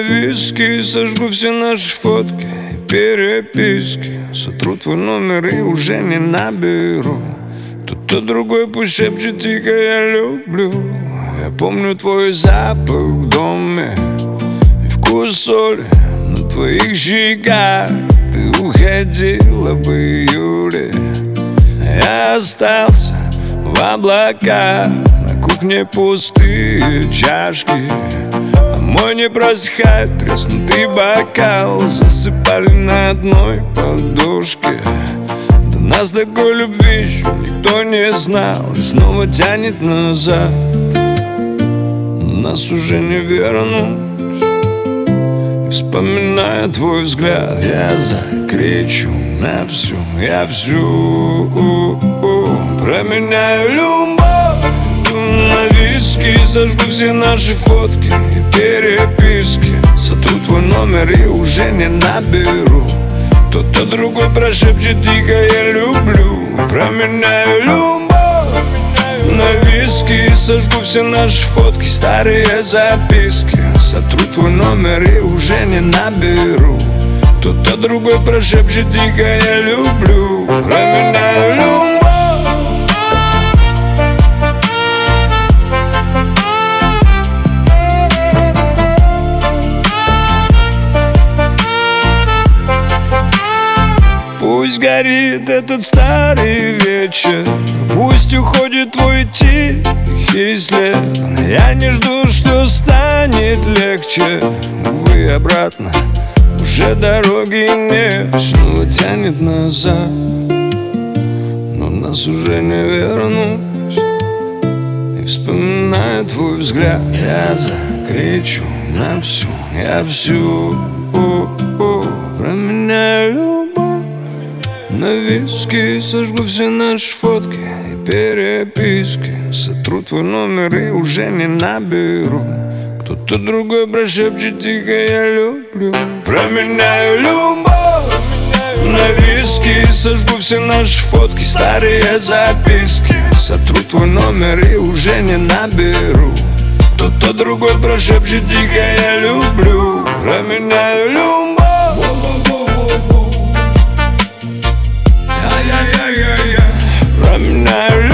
виски, сожгу все наши фотки и переписки. Сотру твой номер и уже не наберу. Кто-то другой пусть шепчет тихо: я люблю. Я помню твой запах в доме и вкус соли на твоих щеках. Ты уходила в июле, я остался в облаках. На кухне пустые чашки, а мой не просыхает треснутый бокал. Засыпали на одной подушке. До нас такой любви еще никто не знал. И снова тянет назад, нас уже не вернуть. И вспоминая твой взгляд, я закричу на всю, я всю променяю любовь на виски. Сожгу все наши фотки и переписки. Сотру твой номер и уже не наберу. Кто-то другой прошепчет тихо: я люблю. Променяю любовь на виски. Сожгу все наши фотки, старые записки. Сотру твой номер и уже не наберу. Кто-то другой прошепчет тихо: я люблю. Променяю любовь. Пусть горит этот старый вечер, пусть уходит твой тихий след. Я не жду, что станет легче. Увы, обратно уже дороги нет. Снова тянет назад, но нас уже не вернуть. И вспоминая твой взгляд, я закричу на всю, я всю променяю любовь на виски. Сожгу все наши фотки и переписки. Сотру твой номер и уже не наберу. Кто-то другой прошепчет тихо: я люблю. Променяю любовь на виски. Сожгу все наши фотки, старые записки. Сотру твой номер и уже не наберу. Кто-то другой прошепчет тихо: я люблю. Променяю любовь. Променяю любовь.